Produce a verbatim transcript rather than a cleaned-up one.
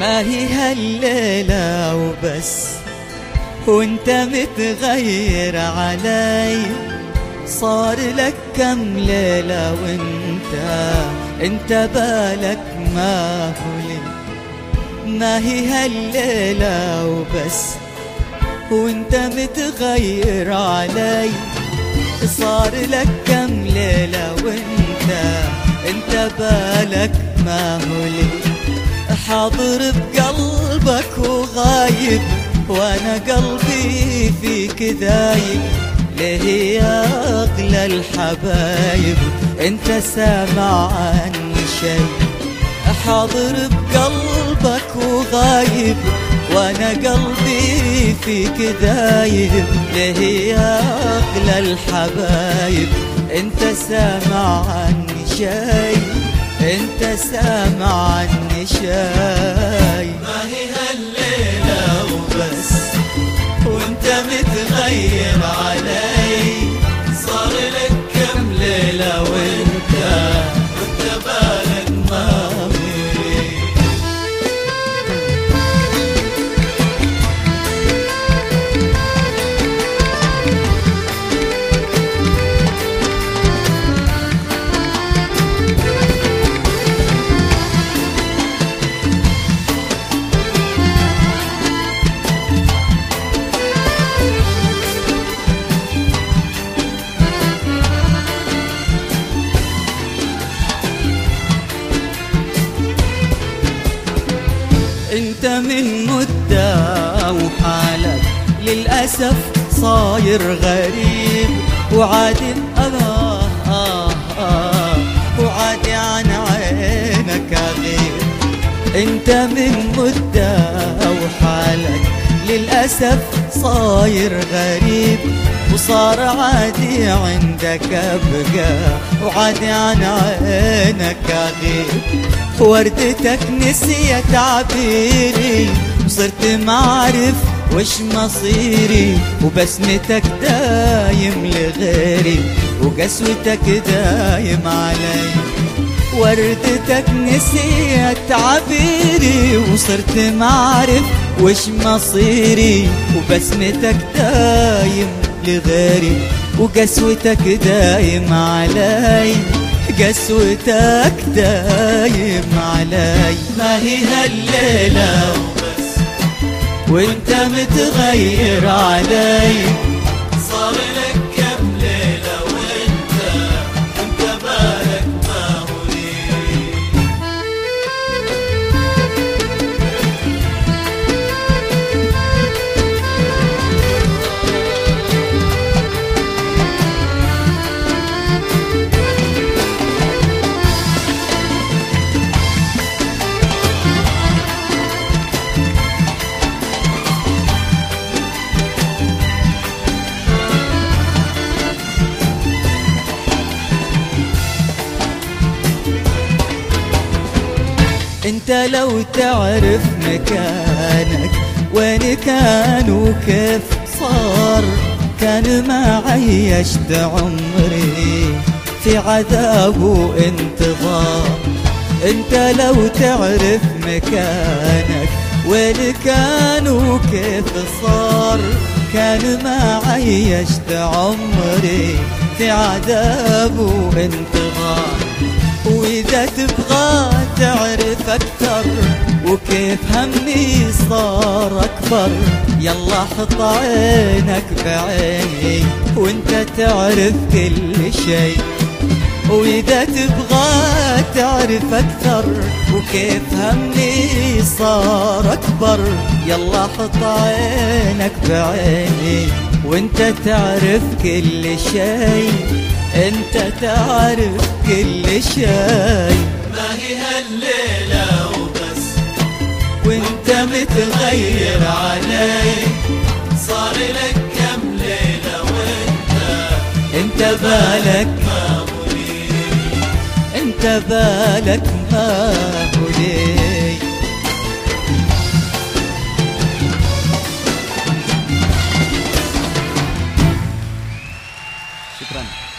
ما هي هالليلة وبس وانت متغير علي، صار لك كم ليلة وانت انت بالك ما هولي. ما هي هالليلة وبس وانت متغير علي، صار لك كم ليلة وانت انت بالك ما هولي. حاضر بقلبك وغايب وانا قلبي فيك دايب، ليه يا اغلى الحبايب انت سامع عني شي؟ حاضر بقلبك وغايب وانا قلبي فيك دايب، ليه يا اغلى الحبايب انت سامع عني شي؟ انت سامع عني شي؟ ما هي هالليلة وبس وانت متغير علي، صار لك كم ليلة وانت وانت بالك ما انت من مدة وحالك للأسف صاير غريب، وعادي آه آه آه وعادي عن عينك أغيب. انت من مدة وحالك للأسف صاير غريب، وصار عادي عندك أبقى وعادي عن عينك أغيب. وردتك نسيت عبيري وصرت معرف وش مصيري، وبسمتك دايم لغيري وقسوتك دايم علي. وردتك نسيت عبيري وصرت معرف وش مصيري، وبسمتك دايم لغيري وقسوتك دايم علي، قسوتك دايم علي. ما هي هالليلة وبس وانت متغير علي، صار لك كم ليلة وانت وانت بالك ما هولي. انت لو تعرف مكانك وين كان وكيف صار، كان ما عيشت عمري في عذاب وانتظار. انت لو تعرف مكانك وين كان وكيف صار، كان ما عيشت عمري في عذاب وانتظار. وإذا تبغى تعرف أكثر وكيف همي صار أكبر، يلا حط عينك بعيني وانت تعرف كل شي. وإذا تبغى تعرف أكثر وكيف همي صار أكبر، يلا حط عينك بعيني وانت تعرف كل شي، انت تعرف كل شي. ما هي هالليلة وبس وانت متغير علي، صار لك كم ليلة وانت انت بالك ما هولي، انت بالك ما هولي. شكرا.